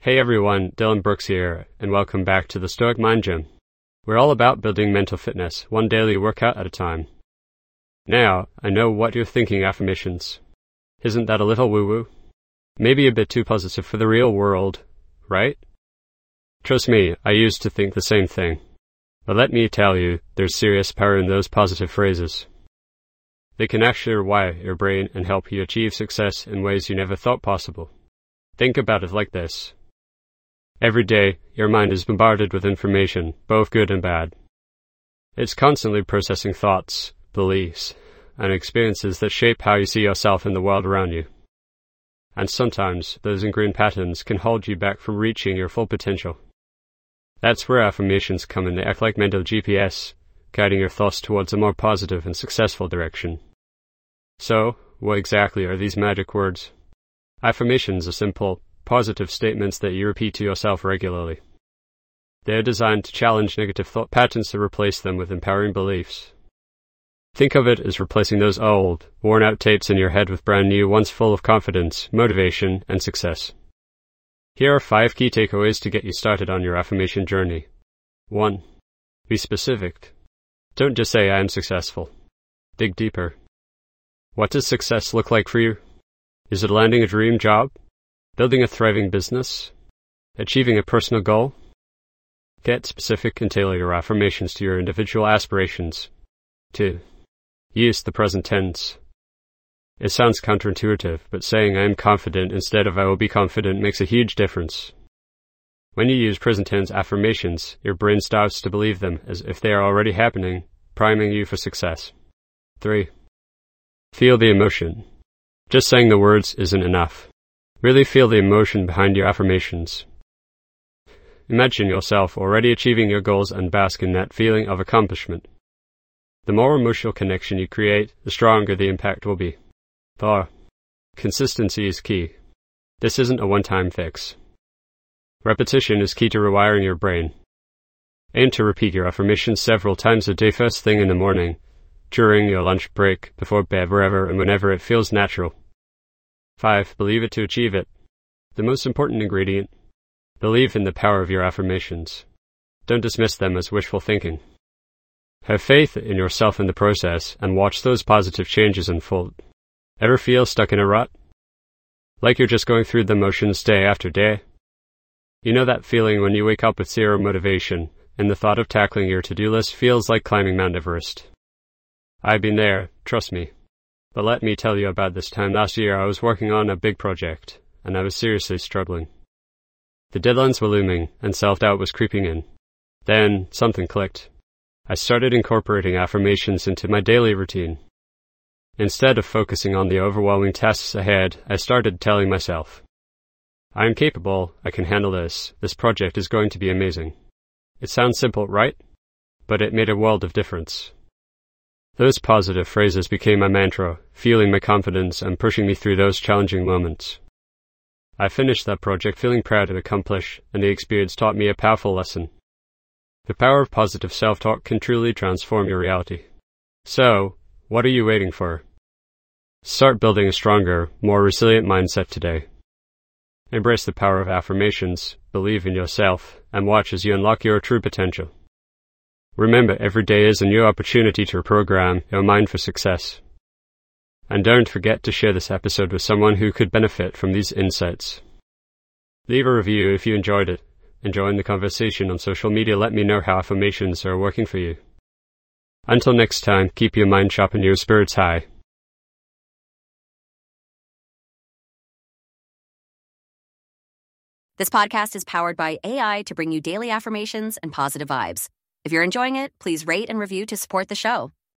Hey everyone, Dylan Brooks here, and welcome back to the Stoic Mind Gym. We're all about building mental fitness, one daily workout at a time. Now, I know what you're thinking affirmations. Isn't that a little woo-woo? Maybe a bit too positive for the real world, right? Trust me, I used to think the same thing. But let me tell you, there's serious power in those positive phrases. They can actually rewire your brain and help you achieve success in ways you never thought possible. Think about it like this. Every day, your mind is bombarded with information, both good and bad. It's constantly processing thoughts, beliefs, and experiences that shape how you see yourself and the world around you. And sometimes, those ingrained patterns can hold you back from reaching your full potential. That's where affirmations come in. They act like mental GPS, guiding your thoughts towards a more positive and successful direction. So, what exactly are these magic words? Affirmations are simple, positive statements that you repeat to yourself regularly. They are designed to challenge negative thought patterns to replace them with empowering beliefs. Think of it as replacing those old, worn-out tapes in your head with brand new ones full of confidence, motivation, and success. Here are 5 key takeaways to get you started on your affirmation journey. 1. Be specific. Don't just say, I am successful. Dig deeper. What does success look like for you? Is it landing a dream job? Building a thriving business? Achieving a personal goal? Get specific and tailor your affirmations to your individual aspirations. 2. Use the present tense. It sounds counterintuitive, but saying I am confident instead of I will be confident makes a huge difference. When you use present tense affirmations, your brain starts to believe them as if they are already happening, priming you for success. 3. Feel the emotion. Just saying the words isn't enough. Really feel the emotion behind your affirmations. Imagine yourself already achieving your goals and bask in that feeling of accomplishment. The more emotional connection you create, the stronger the impact will be. 4. Consistency is key. This isn't a one-time fix. Repetition is key to rewiring your brain. Aim to repeat your affirmations several times a day, first thing in the morning, during your lunch break, before bed, wherever and whenever it feels natural. 5. Believe it to achieve it. The most important ingredient. Believe in the power of your affirmations. Don't dismiss them as wishful thinking. Have faith in yourself in the process and watch those positive changes unfold. Ever feel stuck in a rut? Like you're just going through the motions day after day? You know that feeling when you wake up with zero motivation and the thought of tackling your to-do list feels like climbing Mount Everest? I've been there, trust me. But let me tell you about this time last year. I was working on a big project, and I was seriously struggling. The deadlines were looming, and self-doubt was creeping in. Then, something clicked. I started incorporating affirmations into my daily routine. Instead of focusing on the overwhelming tasks ahead, I started telling myself, I am capable, I can handle this project is going to be amazing. It sounds simple, right? But it made a world of difference. Those positive phrases became my mantra, fueling my confidence and pushing me through those challenging moments. I finished that project feeling proud and accomplished, and the experience taught me a powerful lesson. The power of positive self-talk can truly transform your reality. So, what are you waiting for? Start building a stronger, more resilient mindset today. Embrace the power of affirmations, believe in yourself, and watch as you unlock your true potential. Remember, every day is a new opportunity to reprogram your mind for success. And don't forget to share this episode with someone who could benefit from these insights. Leave a review if you enjoyed it, and join the conversation on social media. Let me know how affirmations are working for you. Until next time, keep your mind sharp and your spirits high. This podcast is powered by AI to bring you daily affirmations and positive vibes. If you're enjoying it, please rate and review to support the show.